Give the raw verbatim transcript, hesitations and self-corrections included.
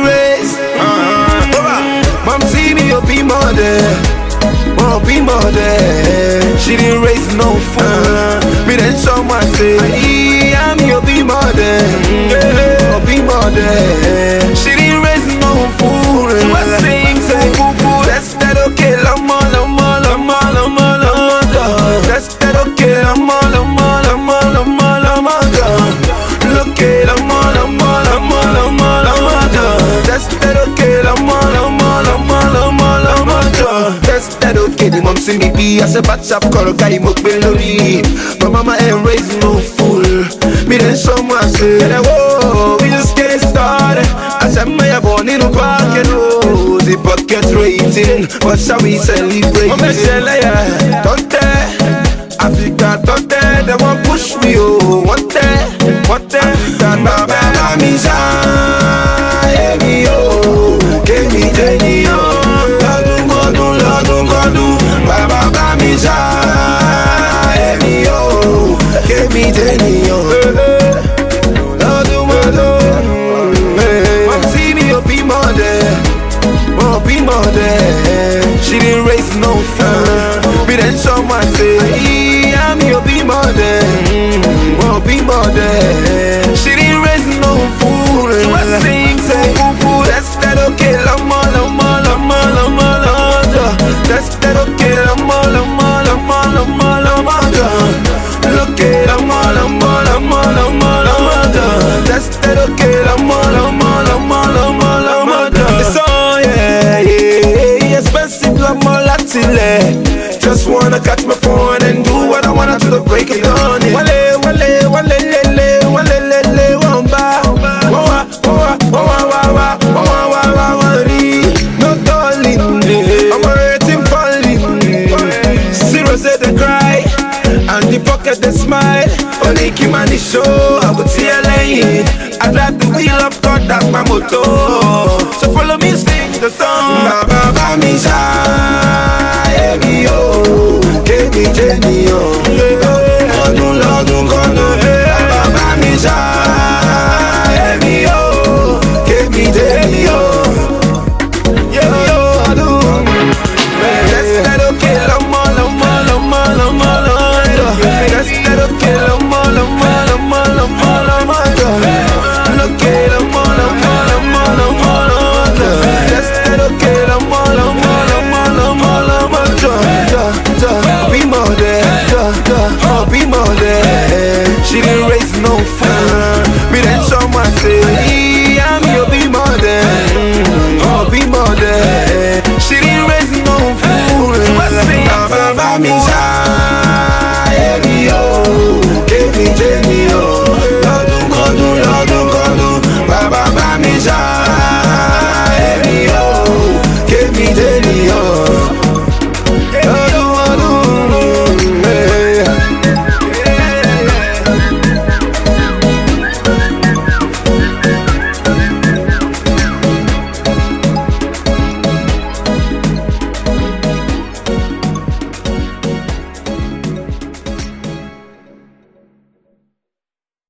race. Mom see me up in mother, mom be mother. She didn't raise no fool. Me then someone say, I'm your be mother, up in mother. She didn't raise no fool. So I sing, say, foo foo. That's that okay, lama, lama, lama, lama, lama. That's that okay, lama, lama, lama, lama, lama. Look at lama, lama, lama, lama, lama. That's that okay, lama, lama, lama, lama, lama. That's that okay. The mom see me be as a batch up call guy mo belori. But mama ain't raising no fool. Me then someone say, whoa, we just getting started. As I may have born in a pocket, oh, the bucket rating. What shall we celebrate? Mama say, yeah, don't tell. Africa, don't tell. They won't push me, oh, what tell, what tell. Africa, baba, mami, shine, me, oh, give me Jenny, oh. Ladu, godu, ladu, godu, baba, mami, shine, me, oh, give me Jenny, oh. Ladu, ladu. Be mother, she didn't raise no fool. Me then someone say, I'm your be mother, won't be mother. She didn't raise no fool. So I sing, say, foo foo. That's that okay, lama, lama, lama, lama, lama. That's that okay, lama, lama, lama, lama, lama. Look at lama, lama, lama, lama, lama. That's that okay, lama, lama, lama, lama, lama. Just wanna catch my phone and do what I wanna to the break of dawn. Wale, wale, wale, lele, wale, lele, wamba, wawa, wawa, wawa, wawa, wawa, wawa, wari. No darling, I'm hurting, falling. Zero say they cry, and the pocket they smile. Only keep on the show, I could see a lane. I drive the wheel up, cut that's my motto. So follow me, sing the song. Baba, baba, me shine.